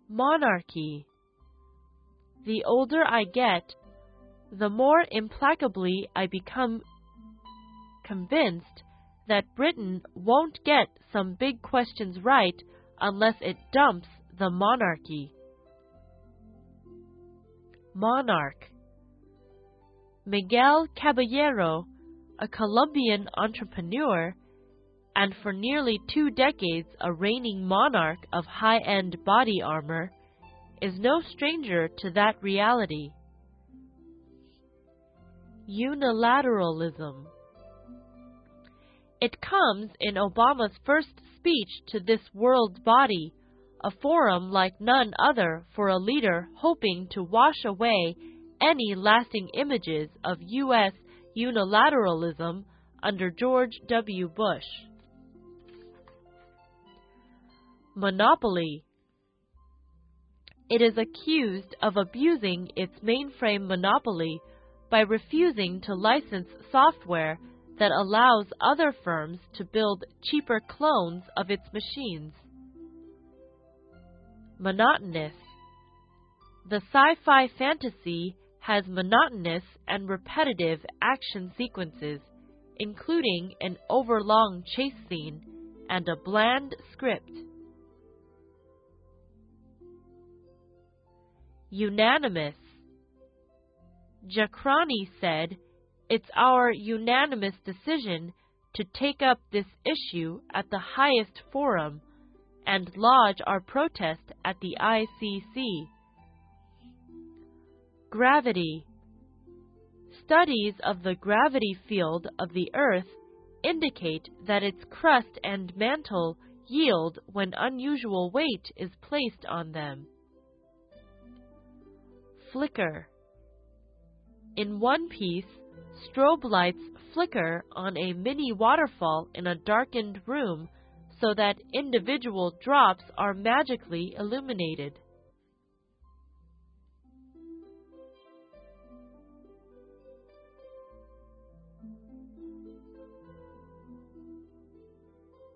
Monarchy. The older I get, the more implacably I become convinced that Britain won't get some big questions right unless it dumps the monarchy. Monarch. Miguel Caballero, a Colombian entrepreneur, and for nearly 2 decades a reigning monarch of high-end body armor, is no stranger to that reality. Unilateralism. It comes in Obama's first speech to this world's body, a forum like none other for a leader hoping to wash away any lasting images of U.S. unilateralism under George W. Bush. Monopoly. It is accused of abusing its mainframe monopoly by refusing to license software that allows other firms to build cheaper clones of its machines. Monotonous. The sci-fi fantasy has monotonous and repetitive action sequences, including an overlong chase scene and a bland script. Unanimous. Jakrani said, "It's our unanimous decision to take up this issue at the highest forum and lodge our protest at the ICC." Gravity. Studies of the gravity field of the Earth indicate that its crust and mantle yield when unusual weight is placed on them. Flicker. In one piece, strobe lights flicker on a mini waterfall in a darkened room so that individual drops are magically illuminated.